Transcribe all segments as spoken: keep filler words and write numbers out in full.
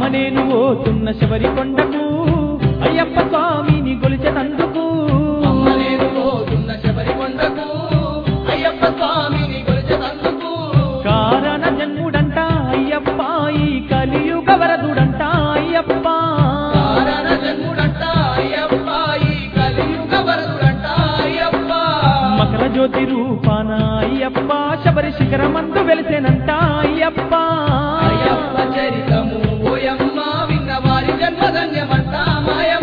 నేను పోతున్న శబరి కొండకు అయ్యప్ప స్వామిని గొలిచెనందుకు అమ్మ నేను పోతున్న శబరి కొండకు అయ్యప్ప స్వామిని గొలిచెనందుకు కారణ జన్ముడంట అయ్యప్ప ఈ కలియుగ వరదుడంట అయ్యప్ప కారణ జన్ముడంట అయ్యప్ప ఈ కలియుగ వరదుడంట అయ్యప్ప మకర జ్యోతి రూపాన అయ్యప్ప శబరి శిఖరమందు వెలిసేనంట అయ్యప్ప అయ్యప్ప చరితము ఓయమ్మ విన్న వారి జన్మధన్యమంట మాయమ్మ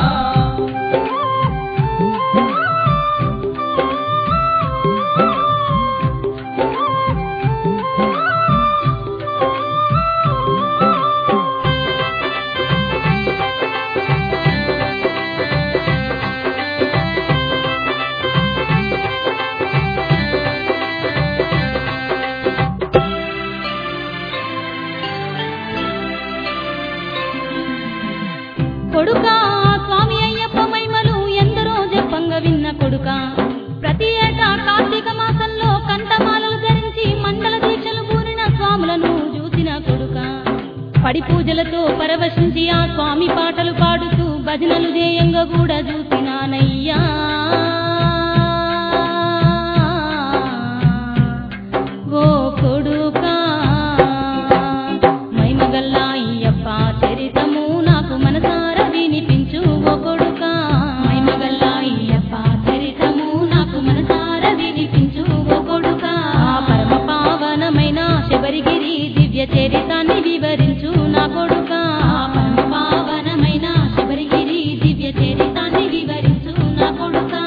కొడుకా స్వామి అయ్యప్ప మహిమలు ఎందరో చెప్పంగా విన్న కొడుకా ప్రతి ఏటా కార్తీక మాసంలో కంఠమాలలు ధరించి మండల దీక్షలు పూరిన స్వాములను చూసిన కొడుకా పడి పూజలతో పరవశించి ఆ స్వామి పాటలు పాడుతూ భజనలు ధ్యేయంగా కూడా చూసినానయ్యా ఓ కొడుకా మహిమగల్లా అయ్యప్ప చరితము నాకు మనసారా వినిపించు ఓ కొడుకా మహిమగల్లా అయ్యప్ప చరితము నాకు మనసారా వినిపించు ఓ కొడుకా పరమ పావనమైన శబరిగిరి దివ్య చరితాన్ని వివరించు నా కొడుకా పరమ పావనమైన శబరిగిరి దివ్య చరితాన్ని వివరించు నా కొడుకా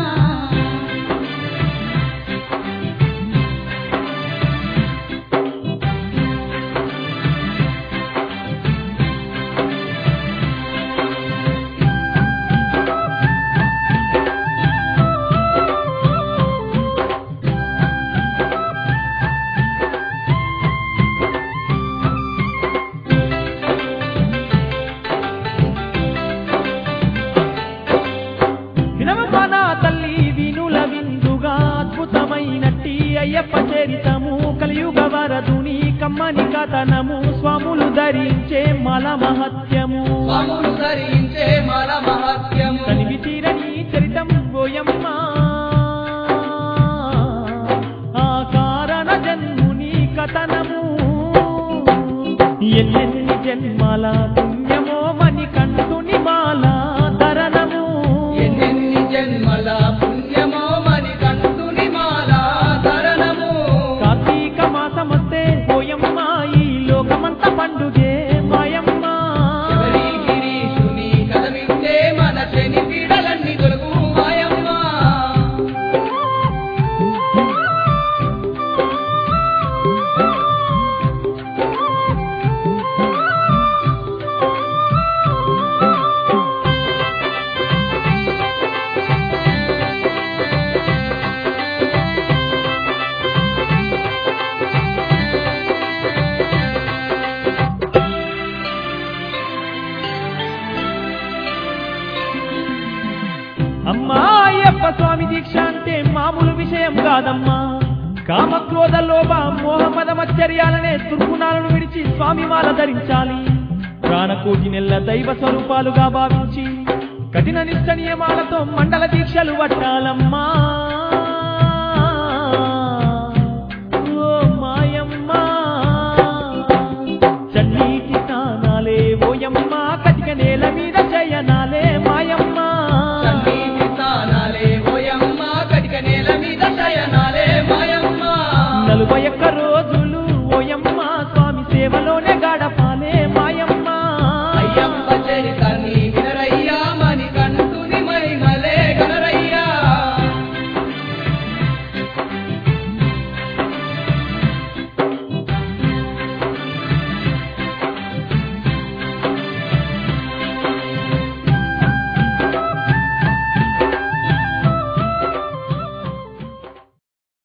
వినవనా తల్లి వినుల విందుగా అద్భుతమైనట్టి అయ్యప్ప చరితము కలియుగ వరదుని కమ్మని కథనము స్వాములు ధరించే మల మహత్యము స్వాములు ధరించే మల మహత్యము తనివి తీరని చరితం గోయమ్మ ఆ కారణ జన్ముని కథనము ఎన్నెన్ని జన్మల పుణ్యమో మని కంటుని మాల ధరణము ఎన్నెన్ని జన్మల పుణ్యమో మని కంటుని మాల ధరణము కార్తీక మాసమొస్తే పోయమ్మ ఈ లోకమంత పండుగే మాయమ్మ శబరి గిరీశుని కథ వింటే మన శని పీడలన్నీ తొలగు మాయమ్మ అమ్మా అయ్యప్ప స్వామి దీక్ష అంటే మామూలు విషయం కాదమ్మా కామక్రోధ లోభ మోహమద మచ్చర్యాలనే దుర్గుణాలను విడిచి స్వామి మాల ధరించాలి ప్రాణకోటి నెల్ల దైవ స్వరూపాలుగా భావించి కఠిన నిష్ట నియమాలతో మండల దీక్షలు పట్టాలమ్మా